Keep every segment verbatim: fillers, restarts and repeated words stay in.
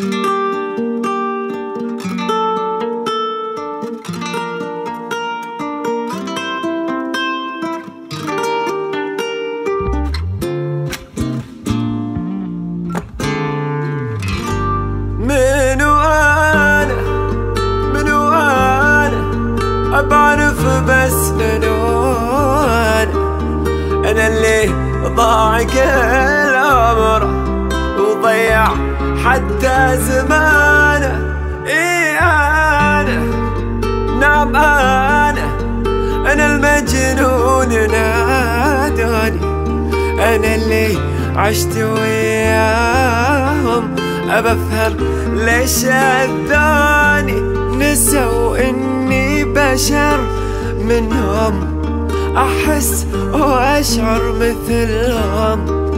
بعرف بس منو أنا اللي ضاع كل عمره وضيع حتى زمانه. إيه أنا، نعم أنا، أنا المجنون ناداني، أنا اللي عشت وياهم أبفهم ليش أذاني. نسوا إني بشر منهم، أحس وأشعر مثلهم،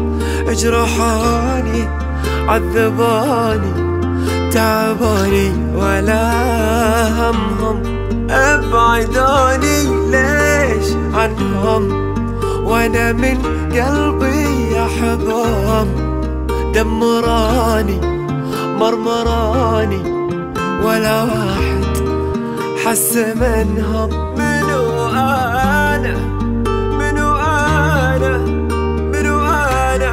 جرحوني عذبوني تعبوني ولا همهم. أبعدوني ليش عنهم وأنا من قلبي أحبهم. دمروني مرمروني ولا واحد حس منهم. منو أنا، منو أنا، منو أنا،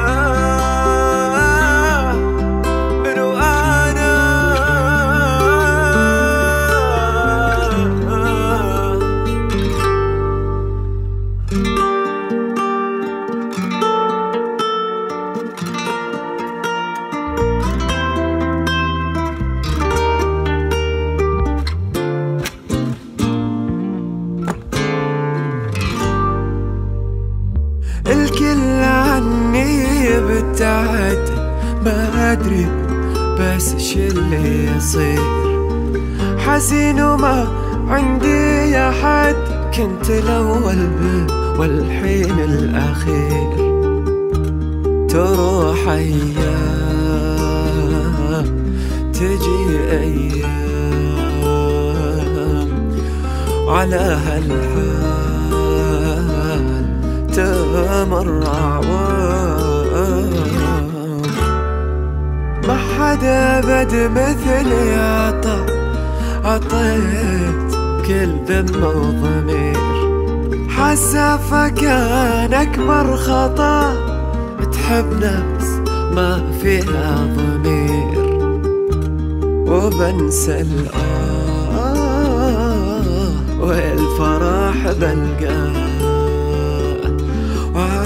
منو أنا. الكل عني ابتعد، ما أدري بس شو اللي يصير. حزين وما عندي أحد، كنت الأول والحين الأخير. تروح أيام تجي أيام، على هالحال تمر أعوام. ما حدا بد مثلي عطى، عطيت كل ذمة وضمير. حسافة كان أكبر خطأ، تحب نفس ما فيها ضمير. وبنسى الآه والفرح بلقاه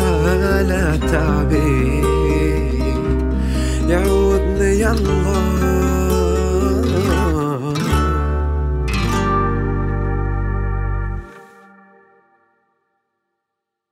ولا تعبير. يعودني الله